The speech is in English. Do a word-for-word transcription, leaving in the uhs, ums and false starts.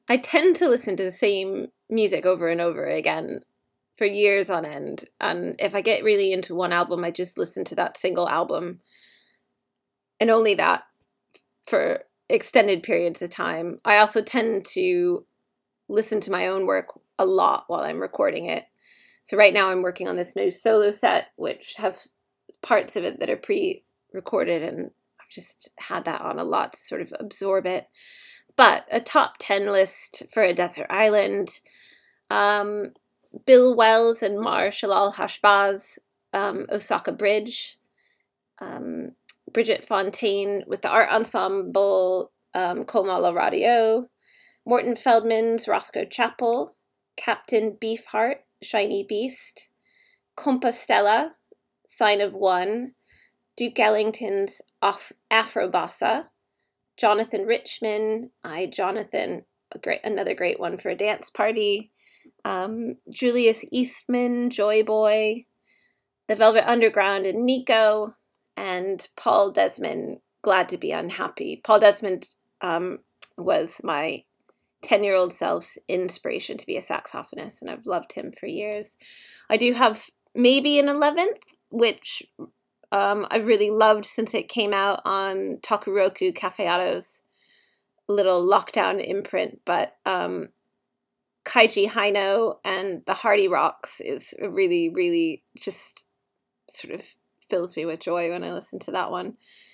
I tend to listen to the same music over and over again for years on end. And if I get really into one album, I just listen to that single album and only that for extended periods of time. I also tend to listen to my own work a lot while I'm recording it. So right now I'm working on this new solo set, which have parts of it that are pre-recorded, and I've just had that on a lot to sort of absorb it. But a top ten list for a desert island. Um, Bill Wells and Mar Shalal Hashbaz, um, Osaka Bridge. Um, Bridget Fontaine with the art ensemble um, Coma la Radio. Morton Feldman's Rothko Chapel. Captain Beefheart, Shiny Beast. Compostela, Sign of One. Duke Ellington's Af- Afrobossa. Jonathan Richman, I, Jonathan, a great, another great one for a dance party. Um, Julius Eastman, Joy Boy. The Velvet Underground and Nico. And Paul Desmond, Glad to Be Unhappy. Paul Desmond um, was my ten-year-old self's inspiration to be a saxophonist, and I've loved him for years. I do have maybe an eleventh, which um, I've really loved since it came out on Takuroku Cafeato's little lockdown imprint, but um, Kaiji Haino and the Hardy Rocks is really, really just sort of fills me with joy when I listen to that one.